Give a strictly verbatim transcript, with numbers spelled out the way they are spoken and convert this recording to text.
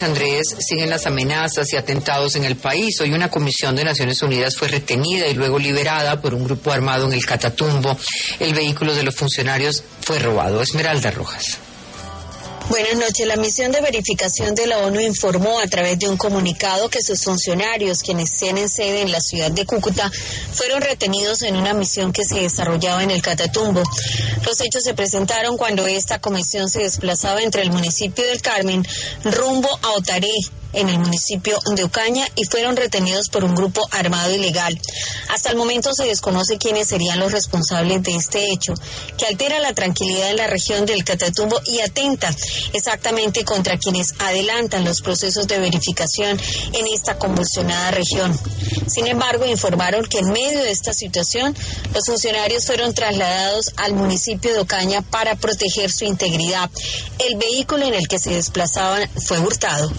Andrés, siguen las amenazas y atentados en el país. Hoy una comisión de Naciones Unidas fue retenida y luego liberada por un grupo armado en el Catatumbo. El vehículo de los funcionarios fue robado. Esmeralda Rojas. Buenas noches. La misión de verificación de la ONU informó a través de un comunicado que sus funcionarios, quienes tienen sede en la ciudad de Cúcuta, fueron retenidos en una misión que se desarrollaba en el Catatumbo. Los hechos se presentaron cuando esta comisión se desplazaba entre el municipio del Carmen rumbo a Otaré, en el municipio de Ocaña, y fueron retenidos por un grupo armado ilegal. Hasta el momento se desconoce quiénes serían los responsables de este hecho, que altera la tranquilidad en la región del Catatumbo y atenta exactamente contra quienes adelantan los procesos de verificación en esta convulsionada región. Sin embargo, informaron que en medio de esta situación, los funcionarios fueron trasladados al municipio de Ocaña para proteger su integridad. El vehículo en el que se desplazaban fue hurtado.